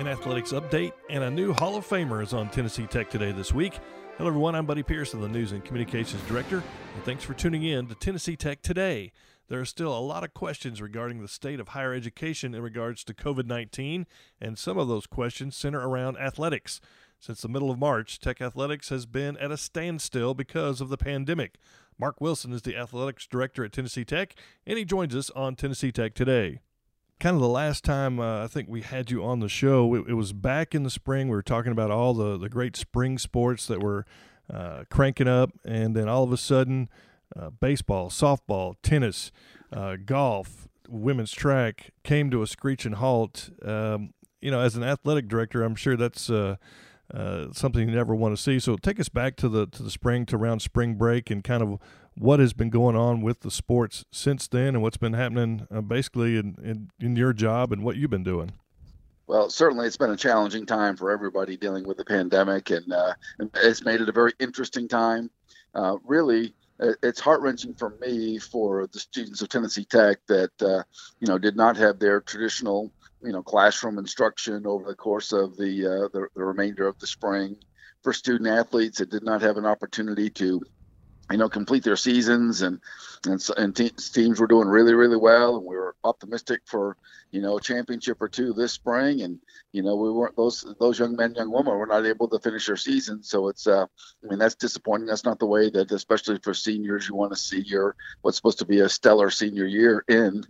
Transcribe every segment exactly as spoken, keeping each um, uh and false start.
An athletics update, and a new Hall of Famer is on Tennessee Tech Today this week. Hello everyone, I'm Buddy Pearson, the News and Communications Director, and thanks for tuning in to Tennessee Tech Today. There are still a lot of questions regarding the state of higher education in regards to COVID nineteen, and some of those questions center around athletics. Since the middle of March, Tech Athletics has been at a standstill because of the pandemic. Mark Wilson is the Athletics Director at Tennessee Tech, and he joins us on Tennessee Tech Today. Kind of the last time uh, I think we had you on the show, it, it was back in the spring. We were talking about all the, the great spring sports that were uh, cranking up, and then all of a sudden, uh, baseball, softball, tennis, uh, golf, women's track came to a screeching halt. Um, you know, as an athletic director, I'm sure that's uh, uh, something you never want to see. So take us back to the to the spring, to around spring break, and kind of what has been going on with the sports since then, and what's been happening uh, basically in, in, in your job and what you've been doing. Well, certainly it's been a challenging time for everybody dealing with the pandemic, and uh, it's made it a very interesting time. Uh, really, it's heart-wrenching for me for the students of Tennessee Tech that, uh, you know, did not have their traditional, you know, classroom instruction over the course of the, uh, the, the remainder of the spring. For student athletes that did not have an opportunity to you know, complete their seasons, and and, and te- teams were doing really, really well, and we were optimistic for, you know, a championship or two this spring, and you know, we weren't those those young men, young women were not able to finish their season, so it's uh, I mean, that's disappointing. That's not the way that, especially for seniors, you want to see your what's supposed to be a stellar senior year end.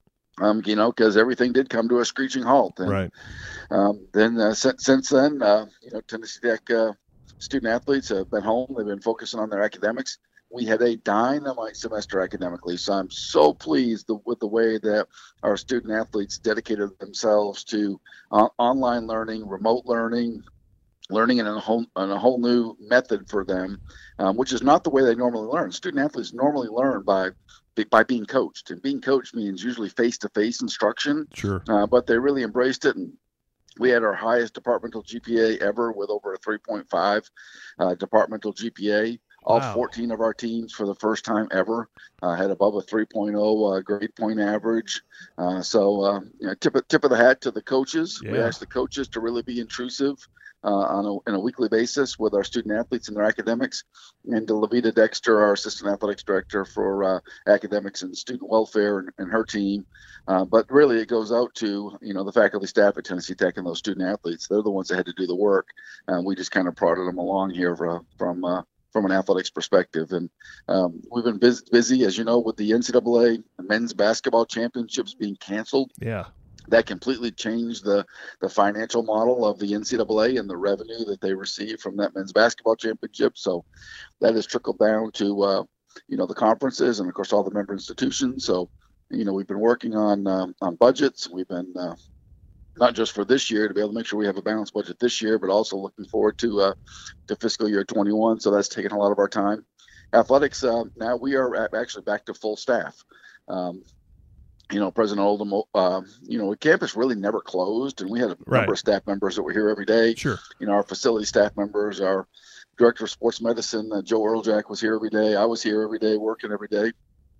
Um, you know, because everything did come to a screeching halt, and right. um, then uh, since since then, uh, you know, Tennessee Tech. Uh, Student athletes have been home. They've been focusing on their academics. We had a dynamite semester academically, so I'm so pleased the, with the way that our student athletes dedicated themselves to uh, online learning, remote learning, learning in a whole, in a whole new method for them, um, which is not the way they normally learn. Student athletes normally learn by by being coached, and being coached means usually face-to-face instruction. Sure. Uh, but they really embraced it, and we had our highest departmental G P A ever with over a three point five uh, departmental G P A. All Wow. fourteen of our teams for the first time ever uh, had above a three point oh uh, grade point average. Uh, so uh, you know, tip, of, tip of the hat to the coaches. Yeah. We asked the coaches to really be intrusive uh, on a, on a weekly basis with our student athletes and their academics. And to Levita Dexter, our assistant athletics director for uh, academics and student welfare, and, and her team. Uh, but really, it goes out to, you know, the faculty, staff at Tennessee Tech, and those student athletes. They're the ones that had to do the work. Uh, we just kind of prodded them along here for, from uh, from an athletics perspective. And um, we've been busy, busy, as you know, with the N C double A men's basketball championships being canceled. Yeah. That completely changed the, the financial model of the N C double A and the revenue that they receive from that men's basketball championship. So that has trickled down to, uh, you know, the conferences and, of course, all the member institutions. So, you know, we've been working on um, on budgets. We've been uh, not just for this year to be able to make sure we have a balanced budget this year, but also looking forward to uh, to fiscal year twenty-one. So that's taken a lot of our time. Athletics, uh, now we are actually back to full staff. Um, you know, President Oldham, uh, you know, campus really never closed, and we had a Right. number of staff members that were here every day. Sure. You know, our facility staff members, our director of sports medicine, uh, Joe Earljack, was here every day. I was here every day, working every day.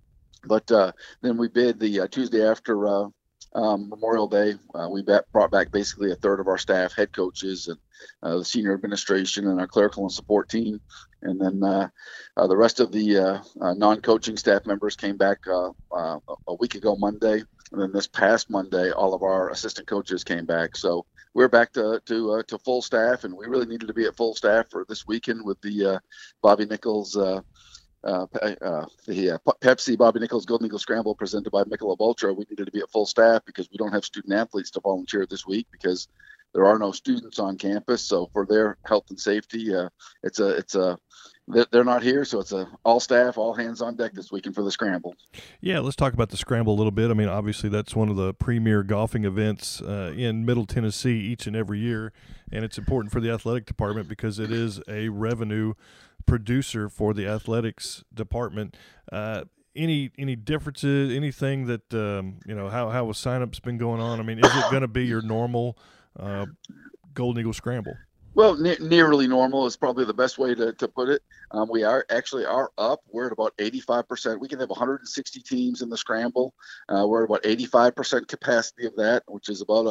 But uh, then we bid the uh, Tuesday after uh, um, Memorial Day. Uh, we bat, brought back basically a third of our staff, head coaches, and uh, the senior administration, and our clerical and support team. And then uh, uh, the rest of the uh, uh, non-coaching staff members came back uh, uh, a week ago Monday. And then this past Monday, all of our assistant coaches came back. So we're back to to, uh, to full staff, and we really needed to be at full staff for this weekend with the uh, Bobby Nichols uh, Uh, uh, the uh, Pepsi Bobby Nichols Golden Eagle Scramble presented by Michelob Ultra. We needed to be at full staff because we don't have student athletes to volunteer this week because there are no students on campus. So for their health and safety, uh, it's a it's a they're not here, so it's a all staff, all hands on deck this weekend for the Scramble. Yeah, let's talk about the Scramble a little bit. I mean, obviously that's one of the premier golfing events uh, in Middle Tennessee each and every year, and it's important for the athletic department because it is a revenue producer for the athletics department. Uh, any any differences? Anything that um, you know? How how has signups been going on? I mean, is it going to be your normal uh, Golden Eagle Scramble? Well, ne- nearly normal is probably the best way to, to put it. Um, we are actually are up. We're at about eighty-five percent. We can have one hundred sixty teams in the Scramble. Uh, we're at about eighty-five percent capacity of that, which is about a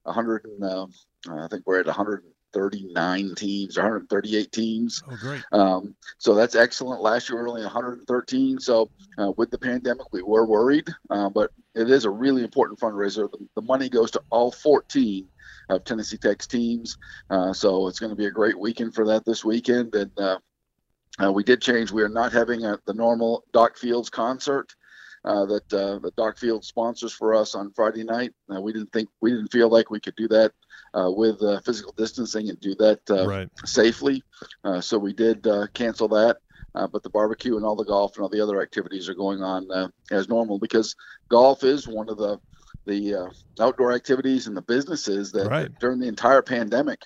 one hundred, and, uh, I think we're at one hundred thirty-nine teams, one hundred thirty-eight teams. Oh, great. Um, so that's excellent. Last year, we were only one hundred thirteen. So uh, with the pandemic, we were worried, uh, but it is a really important fundraiser. The, the money goes to all fourteen of Tennessee Tech's teams. Uh, so it's going to be a great weekend for that this weekend. And uh, uh, we did change. We are not having a, the normal Doc Fields concert uh, that uh, the Doc Fields sponsors for us on Friday night. Uh, we didn't think, we didn't feel like we could do that uh, with uh, physical distancing and do that uh, right. safely. Uh, so we did uh, cancel that. Uh, but the barbecue and all the golf and all the other activities are going on uh, as normal, because golf is one of the the uh, outdoor activities and the businesses that right. during the entire pandemic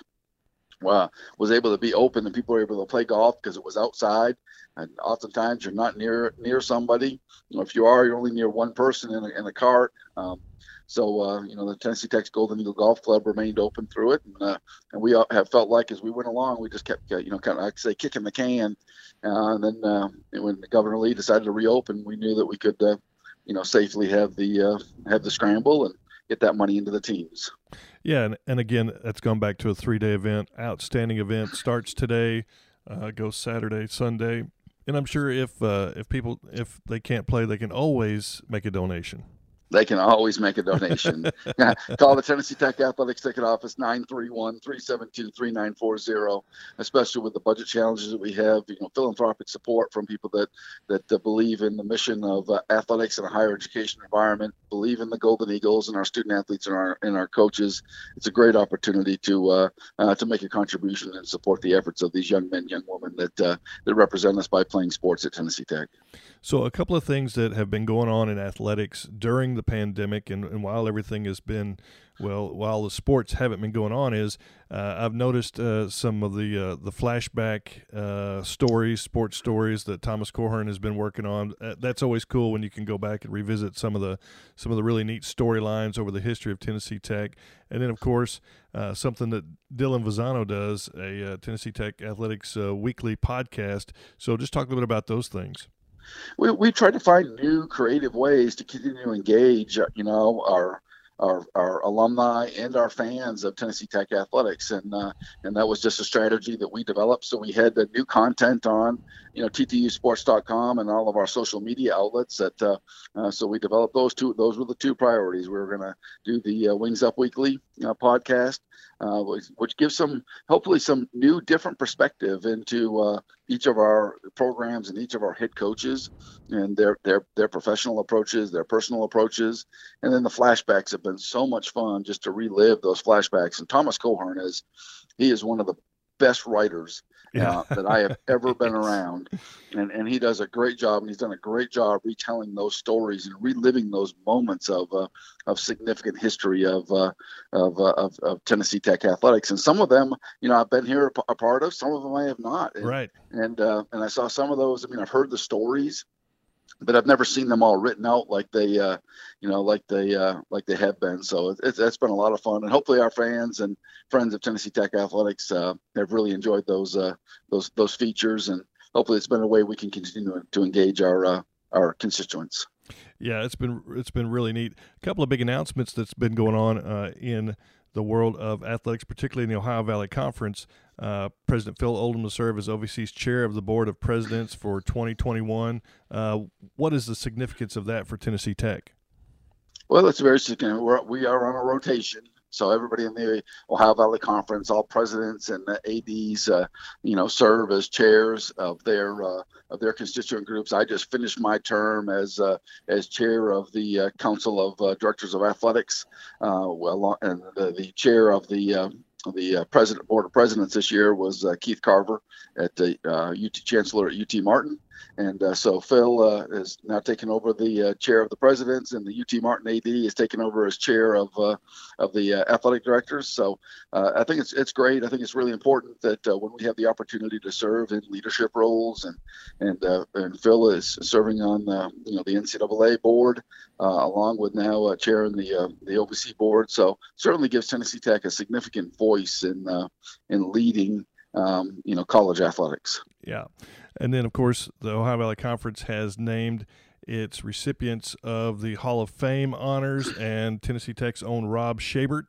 uh, was able to be open, and people were able to play golf because it was outside. And oftentimes you're not near near somebody. You know, if you are, you're only near one person in a, in a cart. Um, so, uh, you know, the Tennessee Tech's Golden Eagle Golf Club remained open through it. And, uh, and we have felt like as we went along, we just kept, uh, you know, kind of, like I say, kicking the can. Uh, and then uh, when Governor Lee decided to reopen, we knew that we could, uh, you know, safely have the uh, have the scramble and get that money into the teams. Yeah, and, and again, that's gone back to a three-day event. Outstanding event. Starts today, uh, goes Saturday, Sunday. And I'm sure if uh, if people, if they can't play, they can always make a donation. They can always make a donation. Call the Tennessee Tech Athletics Ticket Office, nine three one, three seven two, three nine four zero, especially with the budget challenges that we have, you know, philanthropic support from people that, that uh, believe in the mission of uh, athletics in a higher education environment, believe in the Golden Eagles and our student athletes and our and our coaches. It's a great opportunity to uh, uh, to make a contribution and support the efforts of these young men, young women that, uh, that represent us by playing sports at Tennessee Tech. So a couple of things that have been going on in athletics during the pandemic, and, and while everything has been, well, while the sports haven't been going on, is uh, I've noticed uh, some of the uh, the flashback uh, stories, sports stories that Thomas Cohern has been working on. Uh, that's always cool when you can go back and revisit some of the some of the really neat storylines over the history of Tennessee Tech. And then, of course, uh, something that Dylan Vazano does, a uh, Tennessee Tech Athletics uh, weekly podcast. So just talk a little bit about those things. We we try to find new creative ways to continue to engage, you know, our our our alumni and our fans of Tennessee Tech athletics, and uh, and that was just a strategy that we developed. So we had the new content on, you know, T T U sports dot com and all of our social media outlets. That uh, uh, so we developed those two. Those were the two priorities. We were going to do the uh, Wings Up Weekly uh, podcast, uh, which, which gives some hopefully some new, different perspective into uh, each of our programs and each of our head coaches and their their their professional approaches, their personal approaches, and then the flashbacks have been so much fun just to relive those flashbacks. And Thomas Cohern is he is one of the best writers yeah. uh, that I have ever been around, and and he does a great job, and he's done a great job retelling those stories and reliving those moments of uh, of significant history of uh, of, uh, of of Tennessee Tech athletics. And some of them, you know, I've been here a, a part of. Some of them I have not. And, right. And uh, and I saw some of those. I mean, I've heard the stories, but I've never seen them all written out like they, uh, you know, like they, uh, like they have been. So it's, it's been a lot of fun, and hopefully our fans and friends of Tennessee Tech athletics uh, have really enjoyed those, uh, those, those features, and hopefully it's been a way we can continue to engage our, uh, our constituents. Yeah, it's been it's been really neat. A couple of big announcements that's been going on uh, in the world of athletics, particularly in the Ohio Valley Conference. Uh, President Phil Oldham will serve as O V C's chair of the Board of Presidents for twenty twenty-one. Uh, what is the significance of that for Tennessee Tech? Well, it's very significant. We're, we are on a rotation. So everybody in the Ohio Valley Conference, all presidents and A Ds, uh, you know, serve as chairs of their uh, of their constituent groups. I just finished my term as uh, as chair of the uh, Council of uh, Directors of Athletics, uh, well, and the, the chair of the uh, the uh, president board of presidents this year was uh, Keith Carver at the uh, U T Chancellor at U T Martin. And uh, so Phil uh, is now taking over the uh, chair of the presidents, and the U T Martin A D is taking over as chair of uh, of the uh, athletic directors. So uh, I think it's it's great. I think it's really important that uh, when we have the opportunity to serve in leadership roles, and and uh, and Phil is serving on uh, you know the N C double A board, uh, along with now uh, chairing the uh, the O V C board. So certainly gives Tennessee Tech a significant voice in uh, in leading um, you know college athletics. Yeah. And then, of course, the Ohio Valley Conference has named its recipients of the Hall of Fame honors, and Tennessee Tech's own Rob Shabert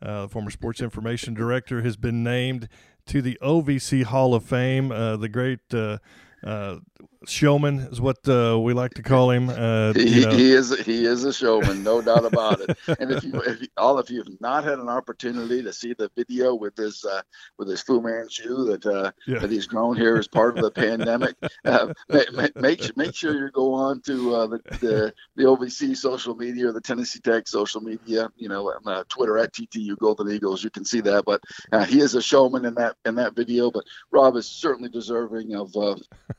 uh, the former sports information director, has been named to the O V C Hall of Fame. Uh, the great uh, uh, showman is what uh, we like to call him. Uh, he, you know. he is he is a showman, no doubt about it. And if you, if you, all of you have not had an opportunity to see the video with his uh, with his Fu Manchu that uh, yeah. that he's grown here as part of the pandemic, uh, make, make make sure you go on to uh, the, the the O V C social media or the Tennessee Tech social media. You know, on uh, Twitter at T T U Golden Eagles. You can see that. But uh, he is a showman in that in that video. But Rob is certainly deserving of. Uh,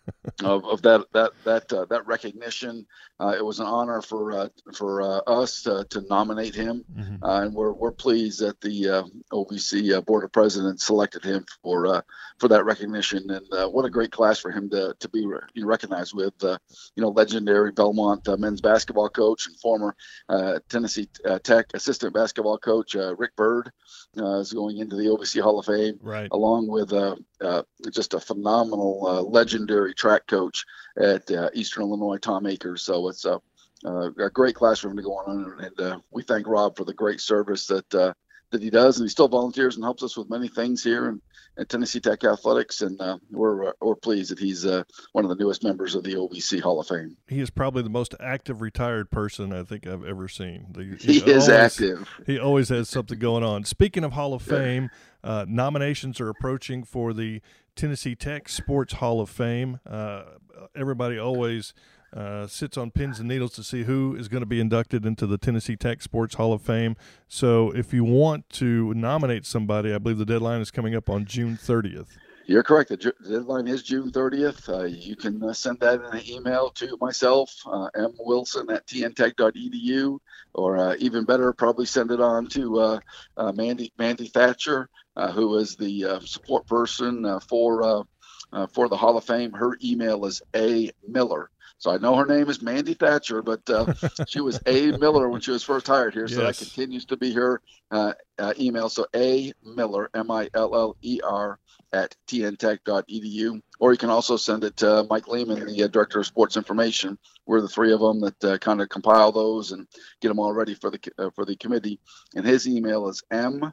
Of, of that that that uh, that recognition. Uh, it was an honor for uh, for uh, us to, to nominate him, mm-hmm. uh, and we're we're pleased that the uh, O V C uh, Board of Presidents selected him for uh, for that recognition. And uh, what a great class for him to to be re- recognized with. Uh, you know, legendary Belmont uh, men's basketball coach and former uh, Tennessee uh, Tech assistant basketball coach uh, Rick Byrd uh, is going into the O V C Hall of Fame, right. along with uh, uh, just a phenomenal uh, legendary track coach at uh, Eastern Illinois, Tom Akers. So it's a, uh, a great classroom to go on, and uh, we thank Rob for the great service that uh, that he does, and he still volunteers and helps us with many things here in, at Tennessee Tech Athletics, and uh, we're we're pleased that he's uh, one of the newest members of the O V C Hall of Fame. He is probably the most active retired person I think I've ever seen. The, he he is always, active. He always has something going on. Speaking of Hall of Fame, uh, nominations are approaching for the Tennessee Tech Sports Hall of Fame. Uh, everybody always uh, sits on pins and needles to see who is going to be inducted into the Tennessee Tech Sports Hall of Fame. So if you want to nominate somebody, I believe the deadline is coming up on June thirtieth. You're correct. The deadline is June thirtieth. Uh, you can uh, send that in an email to myself, uh, m wilson at t n tech dot e d u, or uh, even better, probably send it on to uh, uh, Mandy Mandy Thatcher, uh, who is the uh, support person uh, for uh, uh, for the Hall of Fame. Her email is A Miller. So I know her name is Mandy Thatcher, but uh, she was A Miller when she was first hired here. So yes. That continues to be her uh, uh, email. So A Miller, M I L L E R, at t n tech dot e d u. Or you can also send it to Mike Lehman, the uh, Director of Sports Information. We're the three of them that uh, kind of compile those and get them all ready for the uh, for the committee. And his email is M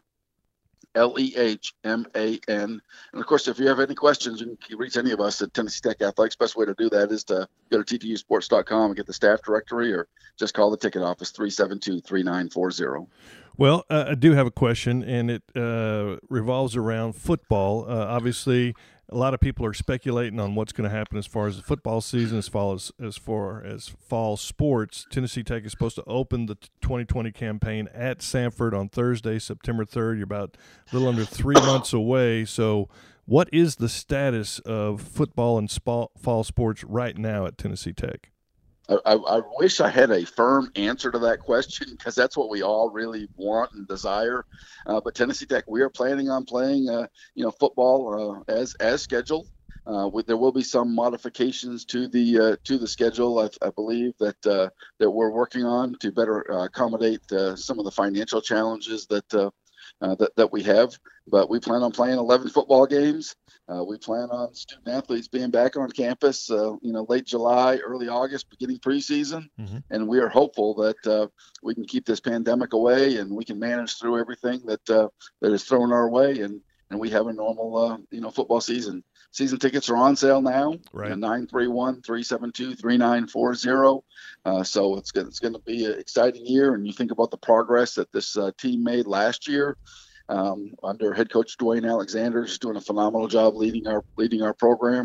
L E H M A N. And of course, if you have any questions, you can reach any of us at Tennessee Tech Athletics. Best way to do that is to go to t t u sports dot com and get the staff directory, or just call the ticket office, three seven two, three nine four zero. Well, uh, I do have a question, and it uh, revolves around football. Uh, obviously, a lot of people are speculating on what's going to happen as far as the football season, as far as, as far as fall sports. Tennessee Tech is supposed to open the twenty twenty campaign at Samford on Thursday, September third. You're about a little under three months away. So what is the status of football and spa- fall sports right now at Tennessee Tech? I, I wish I had a firm answer to that question, because that's what we all really want and desire. Uh, but Tennessee Tech, we are planning on playing, uh, you know, football uh, as as scheduled. Uh, with, there will be some modifications to the uh, to the schedule. I, I believe that uh, that we're working on to better uh, accommodate uh, some of the financial challenges that uh, uh, that that we have. But we plan on playing eleven football games. Uh, we plan on student athletes being back on campus, uh, you know, late July, early August, beginning preseason. Mm-hmm. And we are hopeful that uh, we can keep this pandemic away and we can manage through everything that uh, that is thrown our way, and, and we have a normal, uh, you know, football season. Season tickets are on sale now. Right. nine three one, three seven two, three nine four zero. Uh, so it's going it's going to be an exciting year. And you think about the progress that this uh, team made last year. Um, under head coach Dwayne Alexander, is doing a phenomenal job leading our leading our program,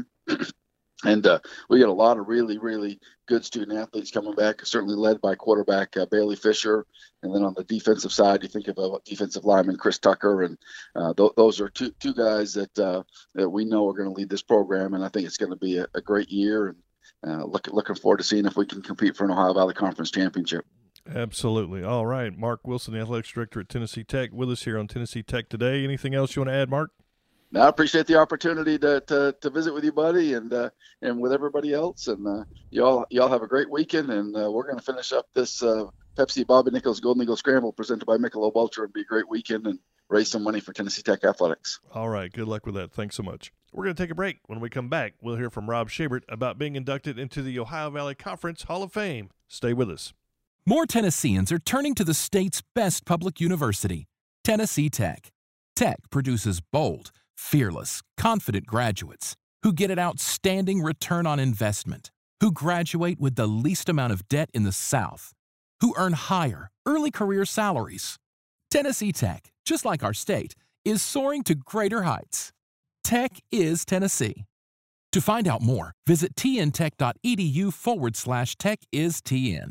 and uh, we got a lot of really really good student athletes coming back. Certainly led by quarterback uh, Bailey Fisher, and then on the defensive side, you think of a defensive lineman Chris Tucker, and uh, th- those are two two guys that uh, that we know are going to lead this program, and I think it's going to be a, a great year. And uh, look, looking forward to seeing if we can compete for an Ohio Valley Conference championship. Absolutely. All right. Mark Wilson, the athletics director at Tennessee Tech, with us here on Tennessee Tech Today. Anything else you want to add, Mark? No, I appreciate the opportunity to to, to visit with you, buddy, and uh, and with everybody else. And uh, y'all y'all have a great weekend, and uh, we're going to finish up this uh, Pepsi Bobby Nichols Golden Eagle Scramble presented by Michelob Ultra, and be a great weekend and raise some money for Tennessee Tech Athletics. All right. Good luck with that. Thanks so much. We're going to take a break. When we come back, we'll hear from Rob Schabert about being inducted into the Ohio Valley Conference Hall of Fame. Stay with us. More Tennesseans are turning to the state's best public university. Tennessee Tech. Tech produces bold, fearless, confident graduates who get an outstanding return on investment, who graduate with the least amount of debt in the South, who earn higher, early career salaries. Tennessee Tech, just like our state, is soaring to greater heights. Tech is Tennessee. To find out more, visit tntech.edu forward slash tech is TN.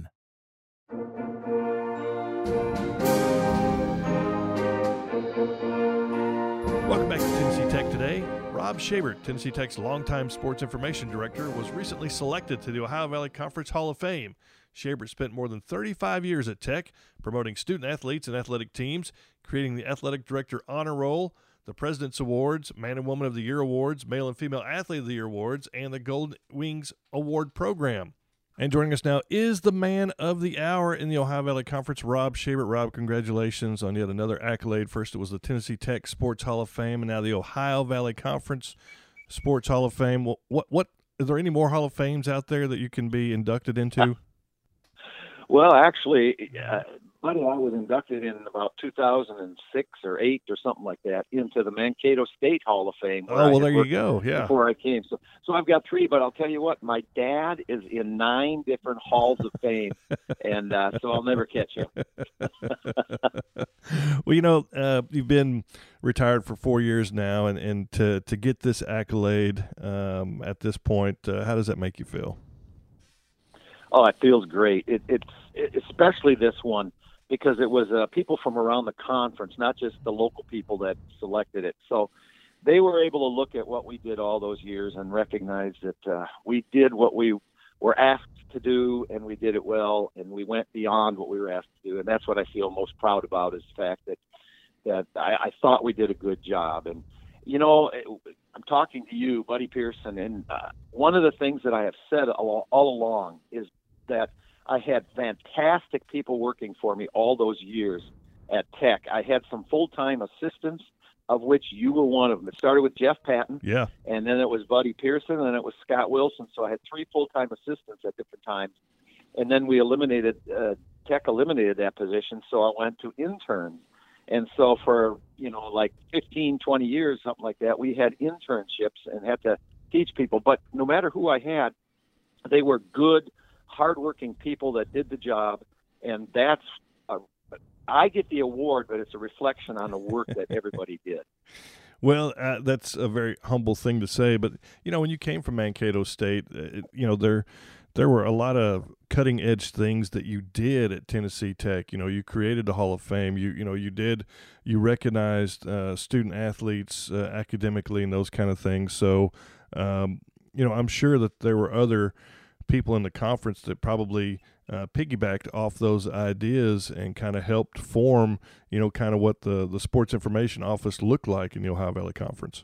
Welcome back to Tennessee Tech Today. Rob Shabert, Tennessee Tech's longtime sports information director, was recently selected to the Ohio Valley Conference Hall of Fame. Shabert spent more than thirty-five years at Tech, promoting student athletes and athletic teams, creating the Athletic Director Honor Roll, the President's Awards, Man and Woman of the Year Awards, Male and Female Athlete of the Year Awards, and the Golden Wings Award Program. And joining us now is the man of the hour in the Ohio Valley Conference, Rob Shabert. Rob, congratulations on yet another accolade. First it was the Tennessee Tech Sports Hall of Fame, and now the Ohio Valley Conference Sports Hall of Fame. Well, what, what, is there any more Hall of Fames out there that you can be inducted into? Well, actually, uh, buddy, I was inducted in about two thousand six or eight or something like that into the Mankato State Hall of Fame. Oh, well, there you go. Yeah. Before I came. So, so I've got three, but I'll tell you what, my dad is in nine different Halls of Fame, and uh, so I'll never catch him. Well, you know, uh, you've been retired for four years now, and, and to, to get this accolade um, at this point, uh, how does that make you feel? Oh, it feels great. It, it's it, especially this one because it was uh, people from around the conference, not just the local people that selected it. So they were able to look at what we did all those years and recognize that uh, we did what we were asked to do, and we did it well, and we went beyond what we were asked to do. And that's what I feel most proud about is the fact that that I, I thought we did a good job. And you know, I'm talking to you, Buddy Pearson, and uh, one of the things that I have said all, all along is that I had fantastic people working for me all those years at Tech. I had some full-time assistants, of which you were one of them. It started with Jeff Patton, yeah, and then it was Buddy Pearson, and then it was Scott Wilson. So I had three full-time assistants at different times, and then we eliminated uh, Tech eliminated that position, so I went to interns. And so for, you know, like fifteen, twenty years, something like that, we had internships and had to teach people. But no matter who I had, they were good, hardworking people that did the job. And that's, a, I get the award, but it's a reflection on the work that everybody did. Well, uh, that's a very humble thing to say. But, you know, when you came from Mankato State, it, you know, there there were a lot of cutting edge things that you did at Tennessee Tech. You know, you created the Hall of Fame. You you know, you did, you recognized uh, student athletes uh, academically and those kind of things. So, um, you know, I'm sure that there were other people in the conference that probably uh, piggybacked off those ideas and kind of helped form, you know, kind of what the, the sports information office looked like in the Ohio Valley Conference.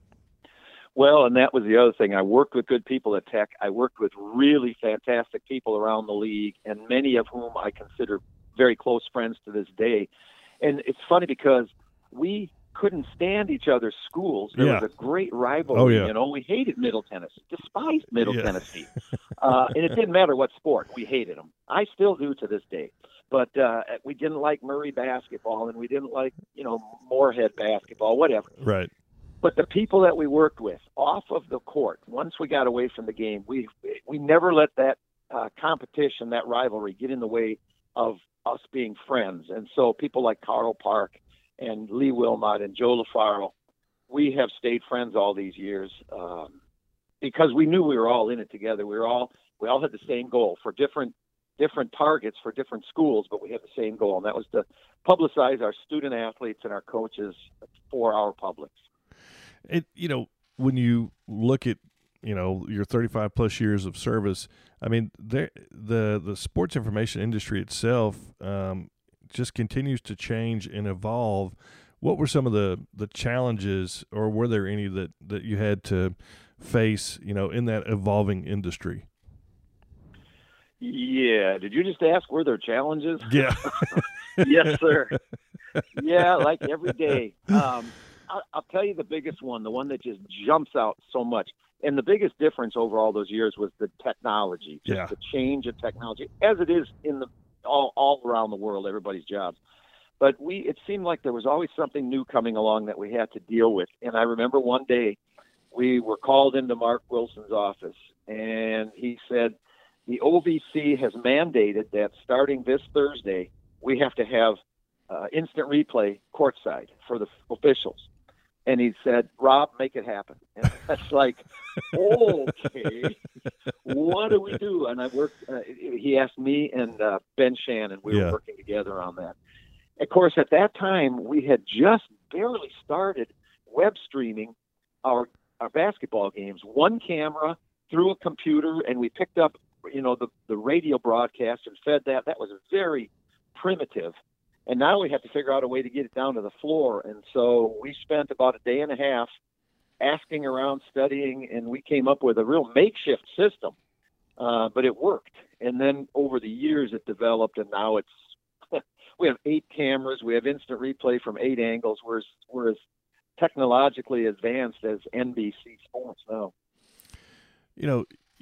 Well, and that was the other thing. I worked with good people at Tech. I worked with really fantastic people around the league, and many of whom I consider very close friends to this day. And it's funny because we couldn't stand each other's schools. There yeah. was a great rivalry. Oh, yeah. You know, we hated Middle Tennessee, despised Middle yeah. Tennessee. Uh, and it didn't matter what sport. We hated them. I still do to this day. But uh, we didn't like Murray basketball, and we didn't like, you know, Moorhead basketball, whatever. Right. But the people that we worked with off of the court, once we got away from the game, we we never let that uh, competition, that rivalry, get in the way of us being friends. And so people like Carl Park and Lee Wilmot and Joe LaFaro, we have stayed friends all these years um, because we knew we were all in it together. We were all we all had the same goal for different different targets for different schools, but we had the same goal, and that was to publicize our student athletes and our coaches for our publics. It, you know, when you look at, you know, your thirty-five plus years of service, I mean, there, the the sports information industry itself um, just continues to change and evolve. What were some of the, the challenges, or were there any that, that you had to face, you know, in that evolving industry? Yeah. Did you just ask were there challenges? Yeah. Yes, sir. Yeah, like every day. Um, I'll tell you the biggest one, the one that just jumps out so much. And the biggest difference over all those years was the technology, just yeah. the change of technology, as it is in the all, all around the world, everybody's jobs. But we, it seemed like there was always something new coming along that we had to deal with. And I remember one day we were called into Mark Wilson's office, and he said, the O V C has mandated that starting this Thursday, we have to have uh, instant replay courtside for the officials. And he said, Rob, make it happen. And that's like, okay, what do we do? And I worked, uh, he asked me and uh, Ben Shannon, we yeah. were working together on that. Of course, at that time, we had just barely started web streaming our, our basketball games. One camera through a computer, and we picked up, you know, the, the radio broadcast and fed that. That was very primitive. And now we have to figure out a way to get it down to the floor. And so we spent about a day and a half asking around, studying, and we came up with a real makeshift system. Uh, but it worked. And then over the years it developed, and now it's we have eight cameras. We have instant replay from eight angles. We're as, we're as technologically advanced as N B C Sports now. You know,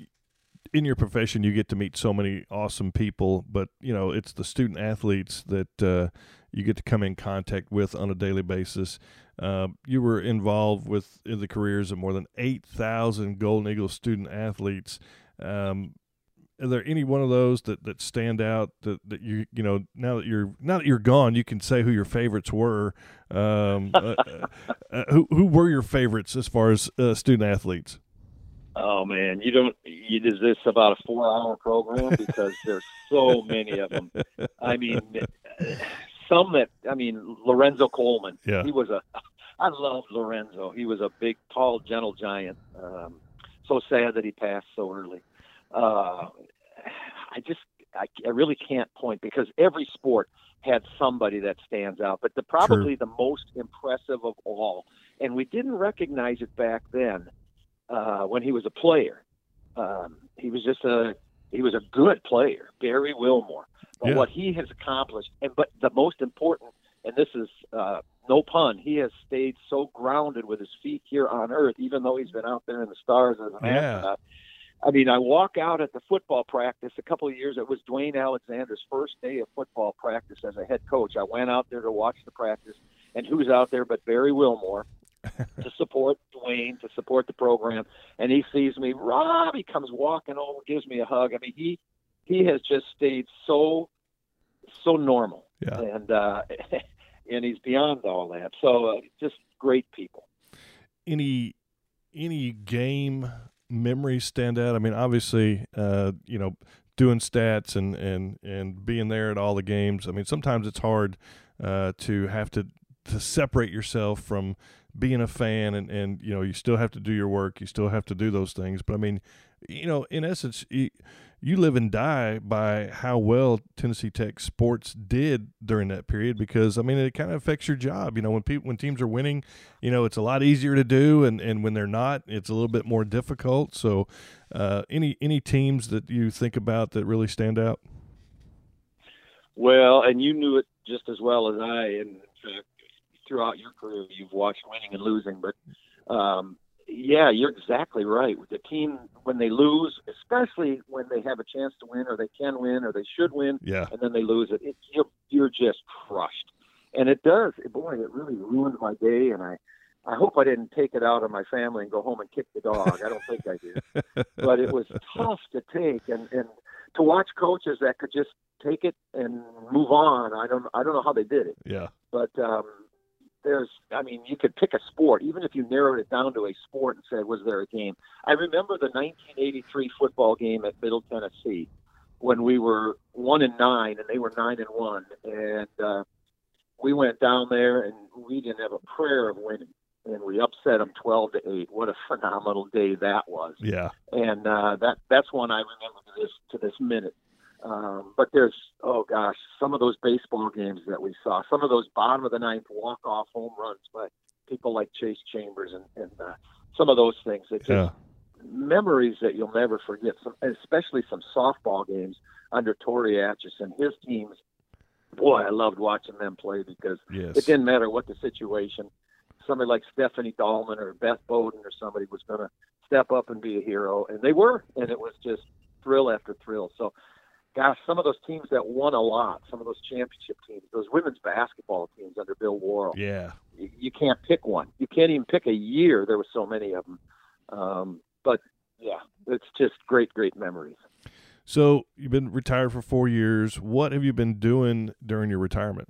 in your profession, you get to meet so many awesome people, but, you know, it's the student athletes that uh, you get to come in contact with on a daily basis. Uh, you were involved with in the careers of more than eight thousand Golden Eagles student athletes. Um, are there any one of those that, that stand out that, that you, you know, now that you're, now that you're gone, you can say who your favorites were? Um, uh, uh, who, who were your favorites as far as uh, student athletes? Oh man, you don't. You, is this about a four-hour program? Because there's so many of them. I mean, some that. I mean, Lorenzo Coleman. Yeah. He was a. I loved Lorenzo. He was a big, tall, gentle giant. Um, so sad that he passed so early. Uh, I just, I, I really can't point because every sport had somebody that stands out. But the probably True. the most impressive of all, and we didn't recognize it back then. Uh, when he was a player, um, he was just a he was a good player, Barry Wilmore. But Yeah. what he has accomplished, and but the most important, and this is uh, no pun, he has stayed so grounded with his feet here on Earth, even though he's been out there in the stars as an Yeah. astronaut. I mean, I walk out at the football practice a couple of years. It was Dwayne Alexander's first day of football practice as a head coach. I went out there to watch the practice, and who's out there but Barry Wilmore? to support Dwayne, to support the program, and he sees me, Rob, he comes walking over, gives me a hug. I mean, he he has just stayed so so normal, Yeah. and uh, and he's beyond all that. So uh, just great people. Any any game memories stand out? I mean, obviously, uh, you know, doing stats and and and being there at all the games. I mean, sometimes it's hard uh, to have to to separate yourself from being a fan, and, and, you know, you still have to do your work. You still have to do those things. But, I mean, you know, in essence, you, you live and die by how well Tennessee Tech sports did during that period because, I mean, it kind of affects your job. You know, when people, when teams are winning, you know, it's a lot easier to do, and, and when they're not, it's a little bit more difficult. So uh, any any teams that you think about that really stand out? Well, and you knew it just as well as I, and in fact, throughout your career, you've watched winning and losing, but um, yeah, you're exactly right. With the team, when they lose, especially when they have a chance to win, or they can win, or they should win, Yeah. and then they lose it, it you're, you're just crushed. And it does. Boy, it really ruined my day, and I, I hope I didn't take it out on my family and go home and kick the dog. I don't think I did. But it was tough to take, and, and to watch coaches that could just take it and move on. I don't I don't know how they did it. Yeah. But um, there's, I mean, you could pick a sport, even if you narrowed it down to a sport and said, was there a game? I remember the nineteen eighty-three football game at Middle Tennessee when we were one and nine and they were nine and one. And uh, we went down there and we didn't have a prayer of winning. And we upset them twelve to eight. What a phenomenal day that was. Yeah. And uh, that that's one I remember to this, to this minute. Um, but there's, oh gosh, some of those baseball games that we saw, some of those bottom of the ninth walk-off home runs by people like Chase Chambers, and, and uh, some of those things. It's just Yeah. memories that you'll never forget, some, especially some softball games under Torrey Atchison. His teams, boy, I loved watching them play because Yes. it didn't matter what the situation. Somebody like Stephanie Dahlman or Beth Bowden or somebody was going to step up and be a hero, and they were, and it was just thrill after thrill. So gosh, some of those teams that won a lot, some of those championship teams, those women's basketball teams under Bill Worrell. Yeah. You, you can't pick one. You can't even pick a year. There were so many of them. Um, but, yeah, it's just great, great memories. So you've been retired for four years. What have you been doing during your retirement?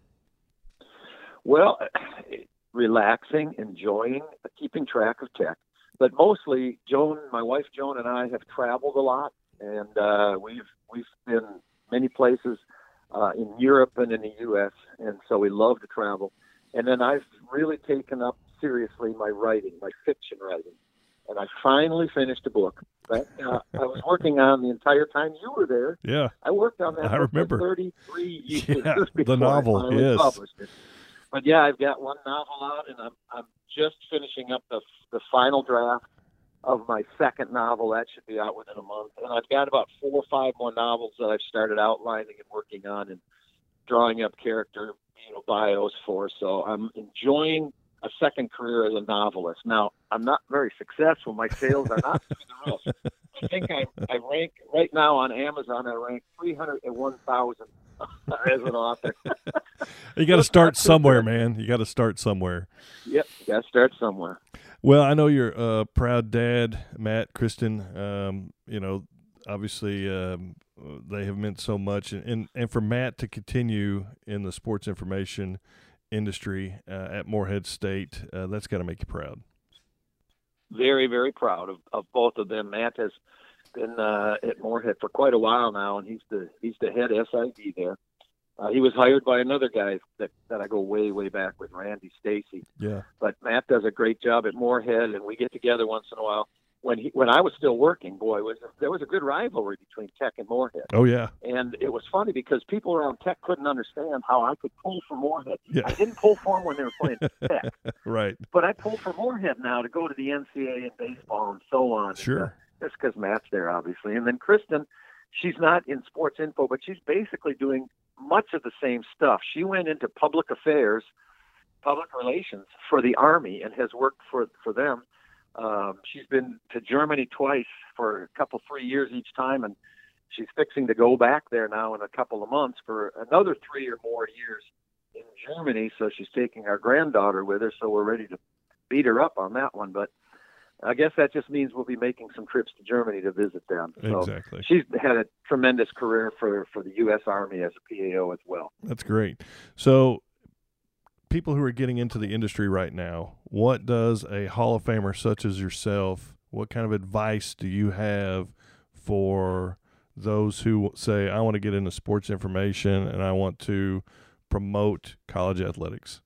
Well, relaxing, enjoying, keeping track of tech. But mostly, Joan, my wife Joan, and I have traveled a lot, and uh, we've we've been many places uh, in Europe and in the U S, and so we love to travel. And then I've really taken up seriously my writing, my fiction writing, and I finally finished a book that uh, I was working on the entire time you were there. Yeah, I worked on that I book remember. for thirty-three years Yeah, before the novel, I finally yes. published it. But yeah, I've got one novel out, and I'm I'm just finishing up the the final draft of my second novel. That should be out within a month. And I've got about four or five more novels that I've started outlining and working on and drawing up character, you know, bios for. So I'm enjoying a second career as a novelist. Now, I'm not very successful. My sales are not through the roof. I think I, I rank right now on Amazon. I rank three hundred one thousand as an author. You got to start somewhere, man. You got to start somewhere. Yep, got to start somewhere. Well, I know you're a proud dad, Matt, Kristen. Um, you know, obviously um, they have meant so much. And, and, and for Matt to continue in the sports information industry uh, at Morehead State, uh, that's got to make you proud. Very, very proud of, of both of them. Matt has been uh, at Morehead for quite a while now, and he's the he's the head S I D there. Uh, he was hired by another guy that, that I go way, way back with, Randy Stacy. Yeah. But Matt does a great job at Morehead, and we get together once in a while. When he when I was still working, boy, was there was a good rivalry between Tech and Morehead. Oh, yeah. And it was funny because people around Tech couldn't understand how I could pull for Morehead. Yeah. I didn't pull for them when they were playing Tech. Right. But I pull for Morehead now to go to the N C A A and baseball and so on. Sure. And, uh, that's because Matt's there, obviously. And then Kristen, she's not in sports info, but she's basically doing much of the same stuff. She went into public affairs, public relations for the Army and has worked for, for them. Um, she's been to Germany twice for a couple, three years each time, and she's fixing to go back there now in a couple of months for another three or more years in Germany. So she's taking our granddaughter with her, so we're ready to beat her up on that one. But I guess that just means we'll be making some trips to Germany to visit them. So exactly. She's had a tremendous career for, for the U S Army as a P A O as well. That's great. So people who are getting into the industry right now, what does a Hall of Famer such as yourself, what kind of advice do you have for those who say, I want to get into sports information and I want to promote college athletics?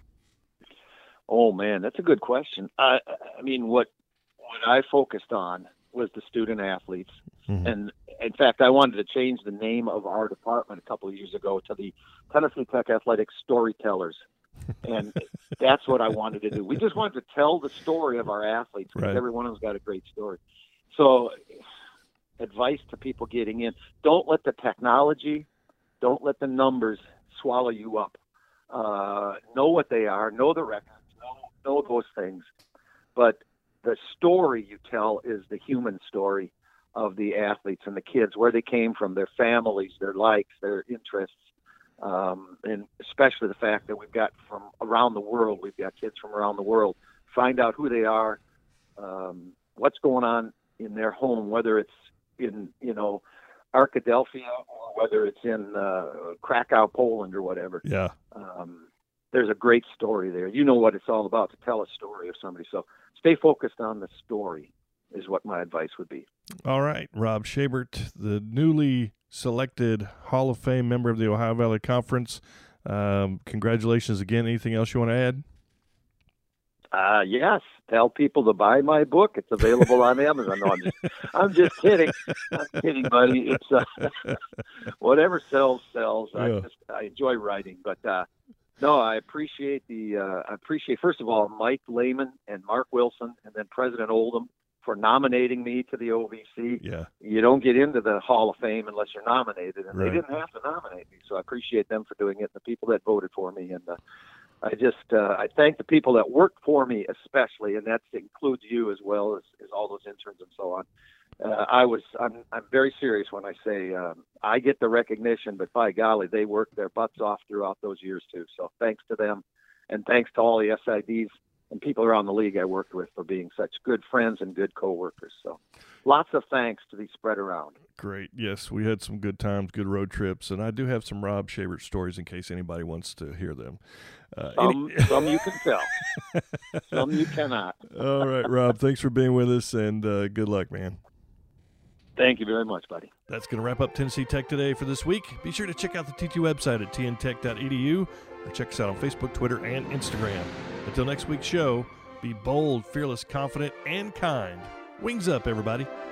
Oh, man, that's a good question. I, I mean, what what I focused on was the student athletes. Mm-hmm. And, in fact, I wanted to change the name of our department a couple of years ago to the Tennessee Tech Athletics Storytellers. And that's what I wanted to do. We just wanted to tell the story of our athletes because right. every one of them's got a great story. So advice to people getting in, don't let the technology, don't let the numbers swallow you up. Uh, know what they are, know the records, know, know those things. But the story you tell is the human story of the athletes and the kids, where they came from, their families, their likes, their interests. Um, and especially the fact that we've got from around the world, we've got kids from around the world, find out who they are, um, what's going on in their home, whether it's in, you know, Arkadelphia or whether it's in uh, Krakow, Poland or whatever. Yeah. Um, there's a great story there. You know what it's all about, to tell a story of somebody. So stay focused on the story is what my advice would be. All right, Rob Schaebert, the newly selected Hall of Fame member of the Ohio Valley Conference. Um, congratulations again. Anything else you want to add? Uh, yes. Tell people to buy my book. It's available on Amazon. No, I'm just, I'm just kidding. I'm kidding, buddy. It's uh, whatever sells, sells. Yeah. I just I enjoy writing, but uh, no, I appreciate the uh, I appreciate first of all Mike Lehman and Mark Wilson, and then President Oldham for nominating me to the O V C. Yeah. You don't get into the Hall of Fame unless you're nominated, and Right. they didn't have to nominate me, so I appreciate them for doing it. The people that voted for me, and uh, I just uh, I thank the people that worked for me, especially, and that includes you as well as, as all those interns and so on. uh, I was I'm I'm very serious when I say um, I get the recognition, but by golly, they worked their butts off throughout those years too. So thanks to them, and thanks to all the S I Ds and people around the league I worked with for being such good friends and good coworkers. So lots of thanks to be spread around. Great. Yes, we had some good times, good road trips, and I do have some Rob Shavert stories in case anybody wants to hear them. Uh, some, any- some you can tell. Some you cannot. All right, Rob, thanks for being with us, and uh, good luck, man. Thank you very much, buddy. That's going to wrap up Tennessee Tech Today for this week. Be sure to check out the T T website at t n tech dot e d u or check us out on Facebook, Twitter, and Instagram. Until next week's show, be bold, fearless, confident, and kind. Wings up, everybody.